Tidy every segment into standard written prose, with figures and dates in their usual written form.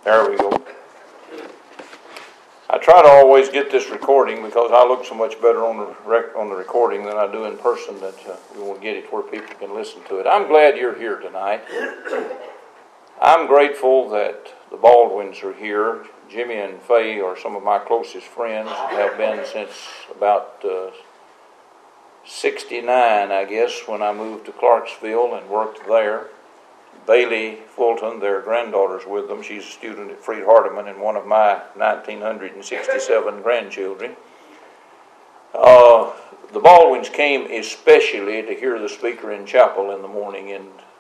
There we go. I try to always get this recording because I look so much better on the recording than I do in person that we want to get it where people can listen to it. I'm glad you're here tonight. I'm grateful that the Baldwins are here. Jimmy and Faye are some of my closest friends and have been since about 69, I guess, when I moved to Clarksville and worked there. Bailey Fulton, their granddaughter's with them. She's a student at Freed-Hardeman and one of my 1967 grandchildren. The Baldwins came especially to hear the speaker in chapel in the morning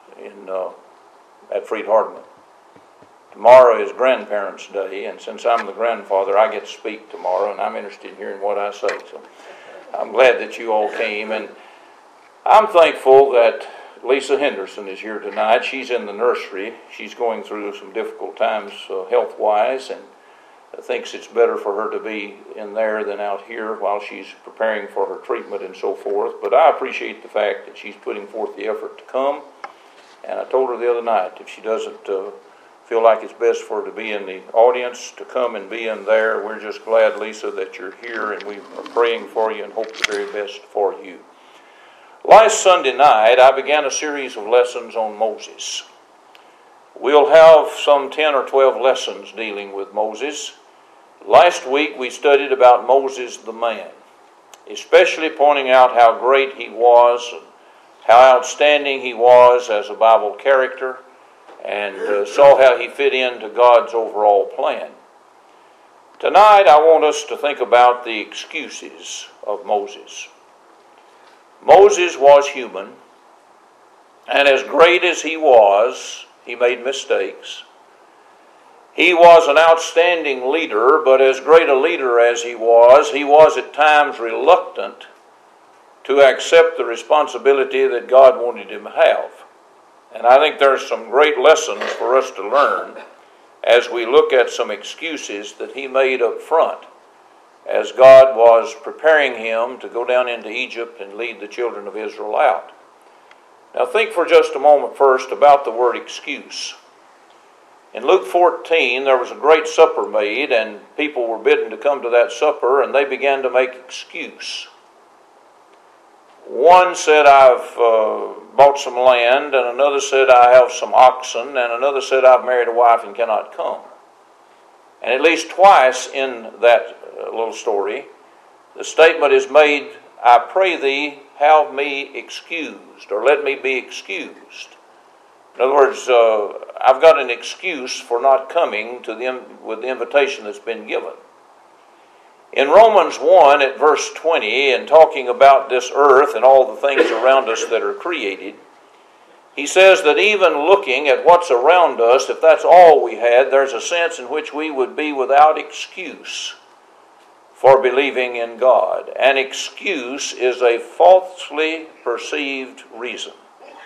at Freed-Hardeman. Tomorrow is Grandparents' Day, and since I'm the grandfather, I get to speak tomorrow, and I'm interested in hearing what I say. So I'm glad that you all came, and I'm thankful that Lisa Henderson is here tonight. She's in the nursery. She's going through some difficult times health-wise, and thinks it's better for her to be in there than out here while she's preparing for her treatment and so forth. But I appreciate the fact that she's putting forth the effort to come. And I told her the other night, if she doesn't feel like it's best for her to be in the audience, to come and be in there. We're just glad, Lisa, that you're here, and we are praying for you and hope the very best for you. Last Sunday night, I began a series of lessons on Moses. We'll have some 10 or 12 lessons dealing with Moses. Last week, we studied about Moses the man, especially pointing out how great he was and how outstanding he was as a Bible character, and saw how he fit into God's overall plan. Tonight, I want us to think about the excuses of Moses. Moses was human, and as great as he was, he made mistakes. He was an outstanding leader, but as great a leader as he was at times reluctant to accept the responsibility that God wanted him to have. And I think there's some great lessons for us to learn as we look at some excuses that he made up front as God was preparing him to go down into Egypt and lead the children of Israel out. Now think for just a moment first about the word excuse. In Luke 14, there was a great supper made, and people were bidden to come to that supper, and they began to make excuse. One said, I've bought some land, and another said, I have some oxen, and another said, I've married a wife and cannot come. And at least twice in that little story, the statement is made, I pray thee, have me excused, or let me be excused. In other words, I've got an excuse for not coming with the invitation that's been given. In Romans 1 at verse 20, and talking about this earth and all the things around us that are created, he says that even looking at what's around us, if that's all we had, there's a sense in which we would be without excuse for believing in God. An excuse is a falsely perceived reason.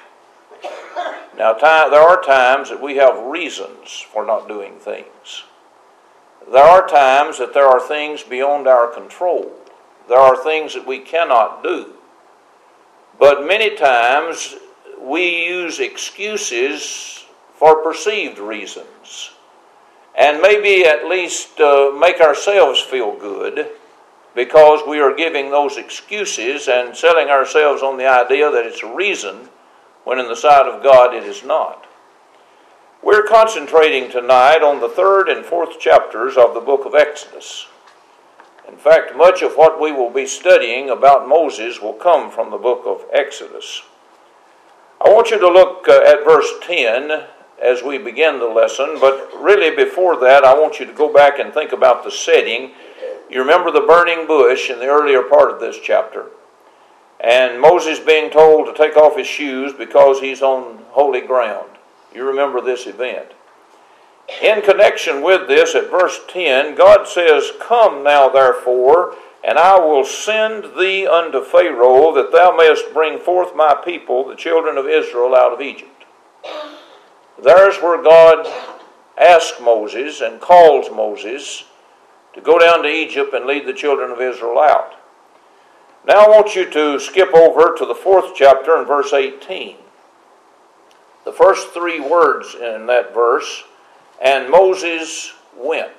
Now, there are times that we have reasons for not doing things. There are times that there are things beyond our control. There are things that we cannot do. But many times we use excuses for perceived reasons, and maybe at least make ourselves feel good because we are giving those excuses and selling ourselves on the idea that it's a reason when in the sight of God it is not. We're concentrating tonight on the 3rd and 4th chapters of the book of Exodus. In fact, much of what we will be studying about Moses will come from the book of Exodus. I want you to look at verse 10 as we begin the lesson, but really before that, I want you to go back and think about the setting. You remember the burning bush in the earlier part of this chapter, and Moses being told to take off his shoes because he's on holy ground. You remember this event. In connection with this, at verse 10, God says, Come now, therefore, and I will send thee unto Pharaoh, that thou mayest bring forth my people, the children of Israel, out of Egypt. There's where God asks Moses and calls Moses to go down to Egypt and lead the children of Israel out. Now I want you to skip over to the 4th chapter and verse 18. The first 3 words in that verse and Moses went.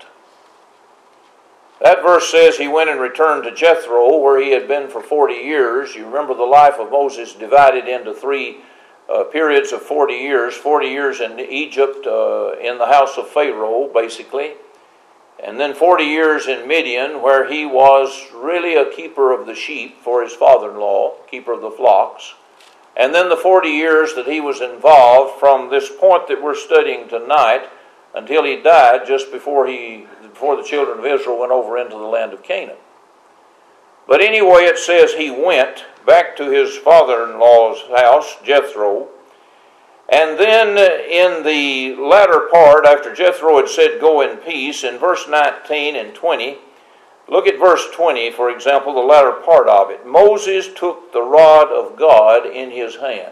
That verse says he went and returned to Jethro, where he had been for 40 years. You remember the life of Moses divided into three periods of 40 years. 40 years in Egypt, in the house of Pharaoh, basically. And then 40 years in Midian, where he was really a keeper of the sheep for his father-in-law, keeper of the flocks. And then the 40 years that he was involved from this point that we're studying tonight until he died just before the children of Israel went over into the land of Canaan. But anyway, it says he went back to his father-in-law's house, Jethro. And then in the latter part, after Jethro had said, go in peace, in verse 19 and 20, look at verse 20, for example, the latter part of it. Moses took the rod of God in his hand.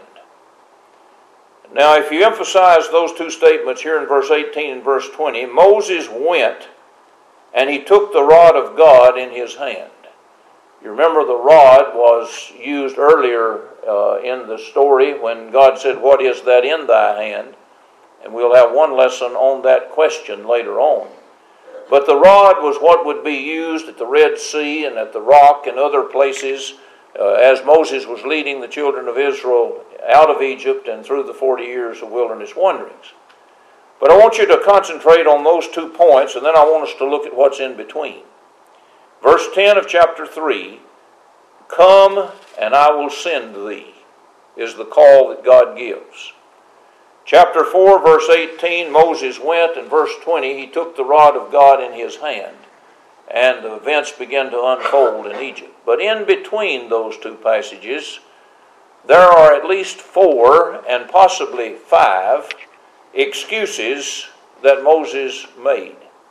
Now, if you emphasize those two statements here in verse 18 and verse 20, Moses went and he took the rod of God in his hand. You remember the rod was used earlier in the story when God said, what is that in thy hand? And we'll have one lesson on that question later on. But the rod was what would be used at the Red Sea and at the rock and other places as Moses was leading the children of Israel out of Egypt and through the 40 years of wilderness wanderings. But I want you to concentrate on those 2 points, and then I want us to look at what's in between. Verse 10 of chapter 3, come and I will send thee, is the call that God gives. Chapter 4, verse 18, Moses went, and verse 20, he took the rod of God in his hand, and the events began to unfold in Egypt. But in between those 2 passages, there are at least 4 and possibly 5 excuses that Moses made.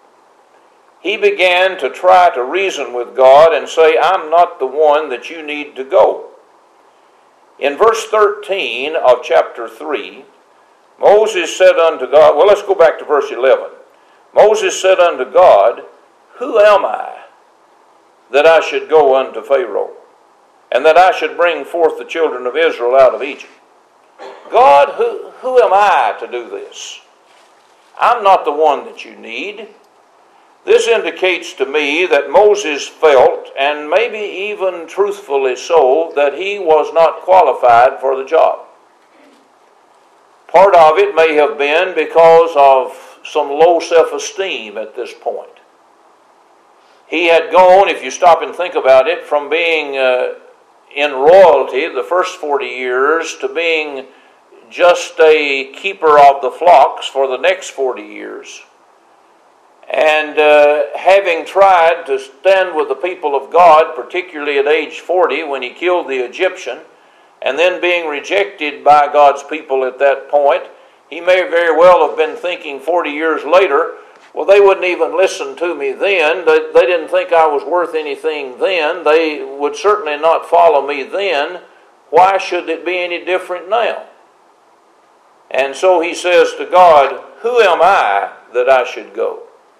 He began to try to reason with God and say, I'm not the one that you need to go. In verse 13 of chapter 3, Moses said unto God, well, let's go back to verse 11. Moses said unto God, who am I that I should go unto Pharaoh, and that I should bring forth the children of Israel out of Egypt? God, who am I to do this? I'm not the one that you need. This indicates to me that Moses felt, and maybe even truthfully so, that he was not qualified for the job. Part of it may have been because of some low self-esteem at this point. He had gone, if you stop and think about it, from being in royalty the first 40 years to being just a keeper of the flocks for the next 40 years. And having tried to stand with the people of God, particularly at age 40 when he killed the Egyptian, and then being rejected by God's people at that point, he may very well have been thinking 40 years later, well, they wouldn't even listen to me then. They didn't think I was worth anything then. They would certainly not follow me then. Why should it be any different now? And so he says to God, who am I that I should go?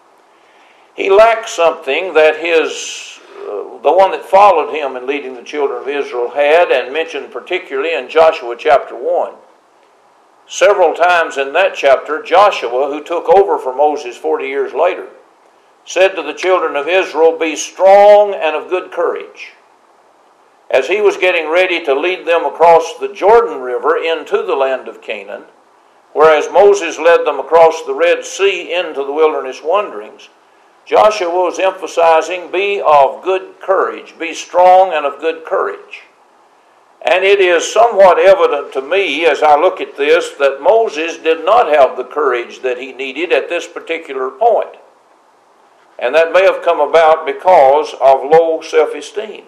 He lacked something that the one that followed him in leading the children of Israel had, and mentioned particularly in Joshua chapter 1. Several times in that chapter, Joshua, who took over for Moses 40 years later, said to the children of Israel, be strong and of good courage. As he was getting ready to lead them across the Jordan River into the land of Canaan, whereas Moses led them across the Red Sea into the wilderness wanderings, Joshua was emphasizing, be of good courage, be strong and of good courage. And it is somewhat evident to me as I look at this that Moses did not have the courage that he needed at this particular point. And that may have come about because of low self-esteem.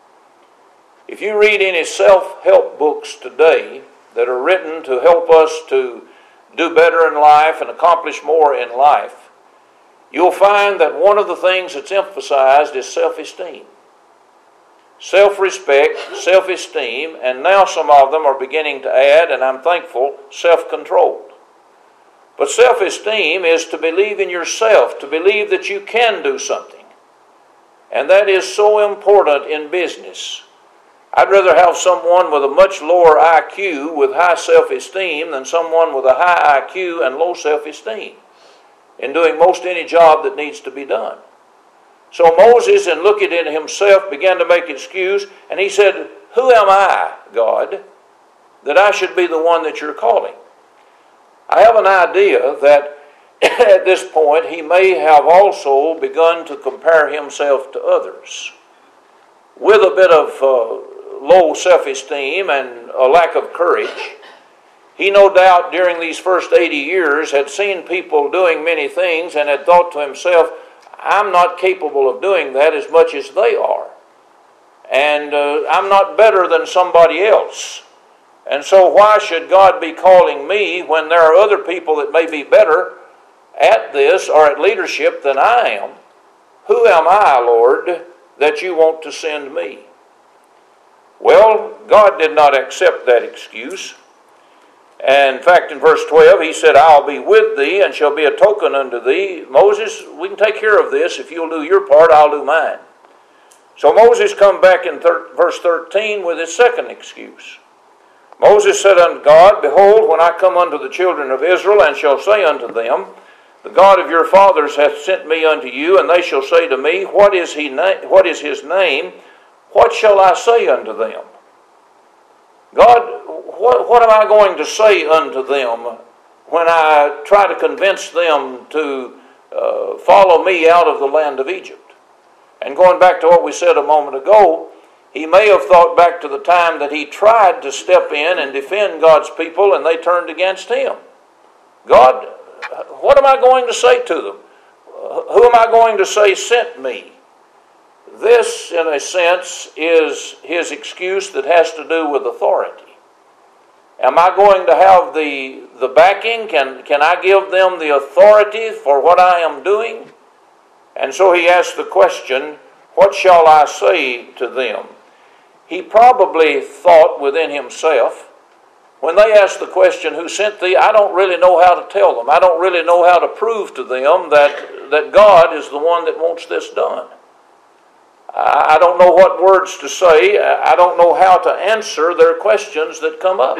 If you read any self-help books today that are written to help us to do better in life and accomplish more in life, you'll find that one of the things that's emphasized is self-esteem. Self-respect, self-esteem, and now some of them are beginning to add, and I'm thankful, self-control. But self-esteem is to believe in yourself, to believe that you can do something. And that is so important in business. I'd rather have someone with a much lower IQ with high self-esteem than someone with a high IQ and low self-esteem. in doing most any job that needs to be done. So Moses, in looking at himself, began to make excuse, and he said, "Who am I, God, that I should be the one that you're calling?" I have an idea that at this point he may have also begun to compare himself to others. With a bit of low self-esteem and a lack of courage, he no doubt during these first 80 years had seen people doing many things and had thought to himself, "I'm not capable of doing that as much as they are. And I'm not better than somebody else. And so why should God be calling me when there are other people that may be better at this or at leadership than I am? Who am I, Lord, that you want to send me?" Well, God did not accept that excuse. And in fact, in verse 12, he said, "I'll be with thee and shall be a token unto thee." Moses, we can take care of this. If you'll do your part, I'll do mine. So Moses come back in verse 13 with his second excuse. Moses said unto God, "Behold, when I come unto the children of Israel, and shall say unto them, The God of your fathers hath sent me unto you, and they shall say to me, What is his name? What shall I say unto them?" God, what am I going to say unto them when I try to convince them to follow me out of the land of Egypt? And going back to what we said a moment ago, he may have thought back to the time that he tried to step in and defend God's people and they turned against him. God, what am I going to say to them? Who am I going to say sent me? This, in a sense, is his excuse that has to do with authority. Am I going to have the backing? Can I give them the authority for what I am doing? And so he asked the question, "What shall I say to them?" He probably thought within himself, when they asked the question, "Who sent thee?" I don't really know how to tell them. I don't really know how to prove to them that God is the one that wants this done. I don't know what words to say. I don't know how to answer their questions that come up.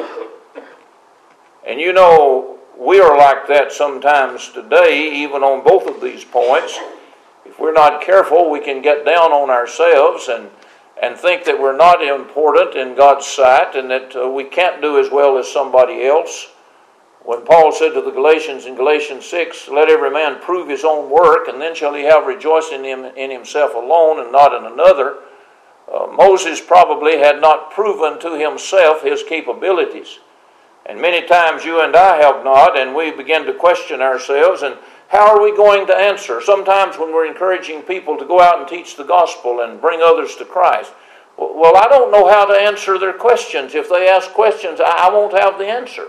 And you know, we are like that sometimes today, even on both of these points. If we're not careful, we can get down on ourselves and think that we're not important in God's sight and that we can't do as well as somebody else. When Paul said to the Galatians in Galatians 6, "Let every man prove his own work, and then shall he have rejoicing in himself alone and not in another," Moses probably had not proven to himself his capabilities. And many times you and I have not, and we begin to question ourselves, and how are we going to answer? Sometimes when we're encouraging people to go out and teach the gospel and bring others to Christ, well, I don't know how to answer their questions. If they ask questions, I won't have the answer.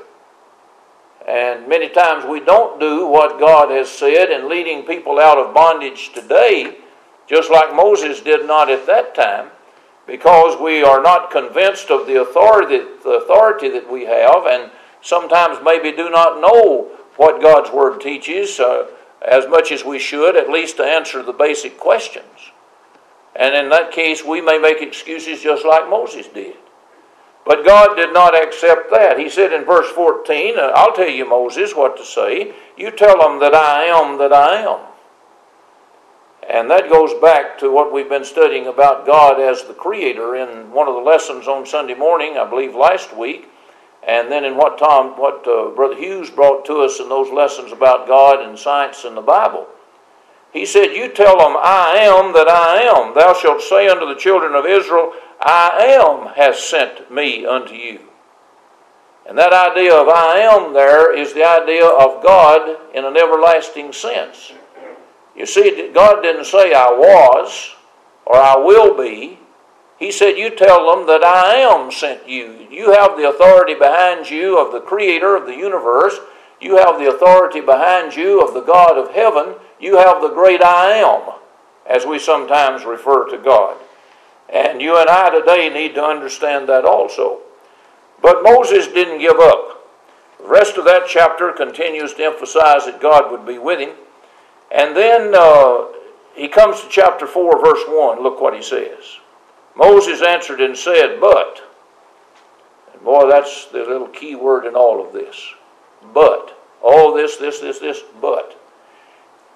And many times we don't do what God has said in leading people out of bondage today, just like Moses did not at that time, because we are not convinced of the authority that we have, and sometimes maybe do not know what God's Word teaches as much as we should, at least to answer the basic questions. And in that case, we may make excuses just like Moses did. But God did not accept that. He said in verse 14, "I'll tell you, Moses, what to say. You tell them that I am that I am." And that goes back to what we've been studying about God as the Creator in one of the lessons on Sunday morning, I believe last week, and then in what Brother Hughes brought to us in those lessons about God and science and the Bible. He said, "You tell them, I am that I am. Thou shalt say unto the children of Israel, I am has sent me unto you." And that idea of I am there is the idea of God in an everlasting sense. You see, God didn't say I was or I will be. He said, "You tell them that I am sent you." You have the authority behind you of the Creator of the universe. You have the authority behind you of the God of heaven. You have the great I am, as we sometimes refer to God. And you and I today need to understand that also. But Moses didn't give up. The rest of that chapter continues to emphasize that God would be with him. And then he comes to chapter 4, verse 1. Look what he says. Moses answered and said, "But," and boy, that's the little key word in all of this. But. Oh, this, but.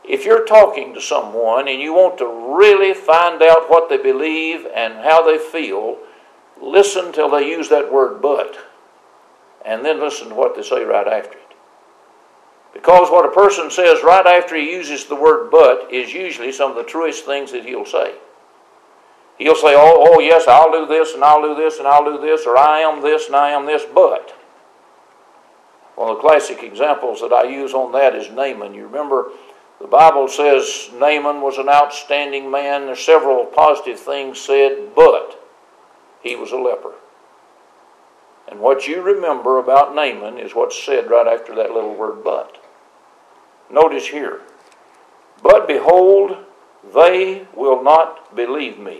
If you're talking to someone and you want to really find out what they believe and how they feel, listen till they use that word but, and then listen to what they say right after it. Because what a person says right after he uses the word but is usually some of the truest things that he'll say. He'll say, oh yes, I'll do this, and I'll do this, and I'll do this, or I am this, and I am this, but. One of the classic examples that I use on that is Naaman. You remember, the Bible says Naaman was an outstanding man. There's several positive things said, but he was a leper. And what you remember about Naaman is what's said right after that little word but. Notice here, but behold, they will not believe me.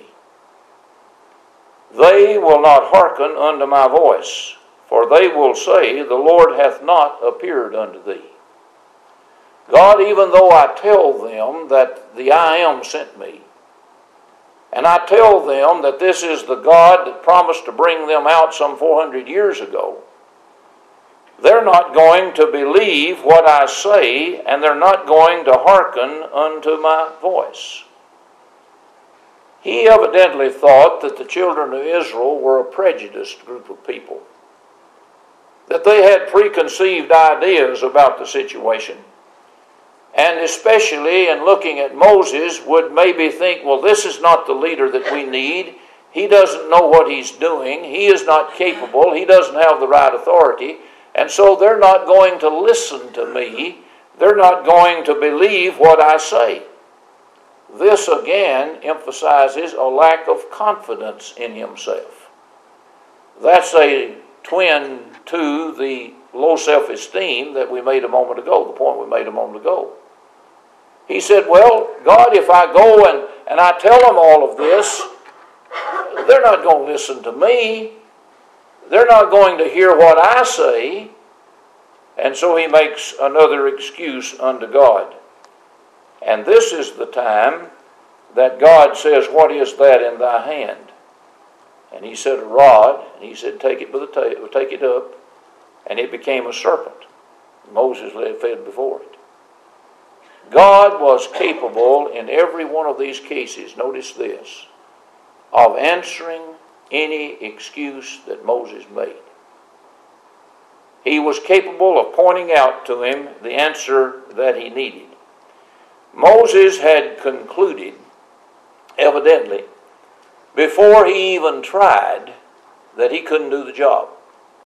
They will not hearken unto my voice, for they will say, the Lord hath not appeared unto thee. God, even though I tell them that the I Am sent me, and I tell them that this is the God that promised to bring them out some 400 years ago, they're not going to believe what I say, and they're not going to hearken unto my voice. He evidently thought that the children of Israel were a prejudiced group of people, that they had preconceived ideas about the situation, and especially in looking at Moses would maybe think, well, this is not the leader that we need. He doesn't know what he's doing. He is not capable. He doesn't have the right authority. And so they're not going to listen to me. They're not going to believe what I say. This again emphasizes a lack of confidence in himself. That's a twin to the low self-esteem that we made a moment ago, the point we made a moment ago. He said, well, God, if I go and I tell them all of this, they're not going to listen to me. They're not going to hear what I say. And so he makes another excuse unto God. And this is the time that God says, what is that in thy hand? And he said, a rod. And he said, take it by the tail, take it up. And it became a serpent. Moses led fed before it. God was capable in every one of these cases, notice this, of answering any excuse that Moses made. He was capable of pointing out to him the answer that he needed. Moses had concluded, evidently, before he even tried, that he couldn't do the job.